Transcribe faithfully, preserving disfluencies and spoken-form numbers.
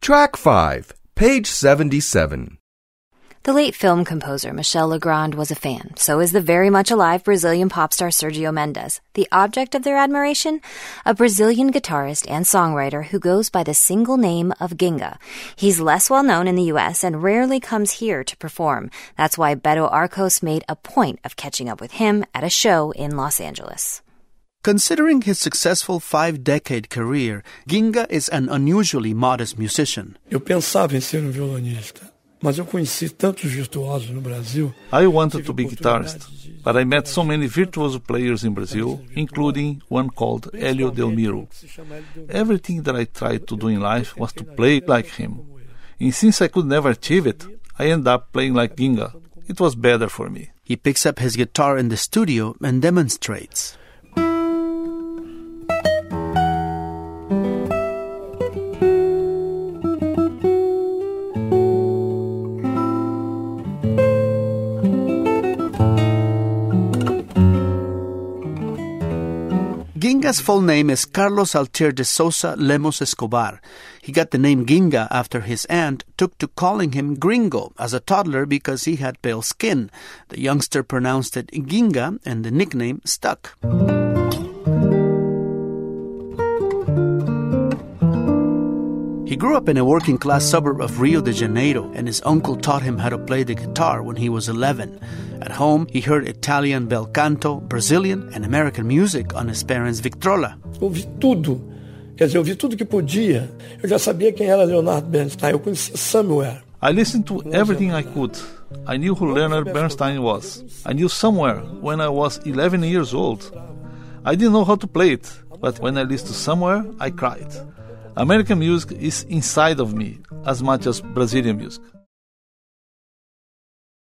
Track five, page seventy-seven. The late film composer Michel Legrand was a fan. So is the very much alive Brazilian pop star Sergio Mendes. The object of their admiration? A Brazilian guitarist and songwriter who goes by the single name of Ginga. He's less well known in the U S and rarely comes here to perform. That's why Beto Arcos made a point of catching up with him at a show in Los Angeles. Considering his successful five-decade career, Ginga is an unusually modest musician. Eu pensava em ser um violonista. Mas eu conheci tantos virtuosos no Brasil. I wanted to be a guitarist, but I met so many virtuoso players in Brazil, including one called Hélio Delmiro. Everything that I tried to do in life was to play like him. And since I could never achieve it, I ended up playing like Ginga. It was better for me. He picks up his guitar in the studio and demonstrates. Ginga's full name is Carlos Altier de Sousa Lemos Escobar. He got the name Ginga after his aunt took to calling him Gringo as a toddler because he had pale skin. The youngster pronounced it Ginga and the nickname stuck. He grew up in a working-class suburb of Rio de Janeiro, and his uncle taught him how to play the guitar when he was eleven. At home, he heard Italian bel canto, Brazilian, and American music on his parents' Victrola. Ouvi tudo. Quer dizer, ouvi tudo que podia. Eu já sabia quem era Leonard Bernstein. Eu conhecia Somewhere. I listened to everything I could. I knew who Leonard Bernstein was. I knew Somewhere when I was eleven years old. I didn't know how to play it, but when I listened to Somewhere, I cried. American music is inside of me as much as Brazilian music.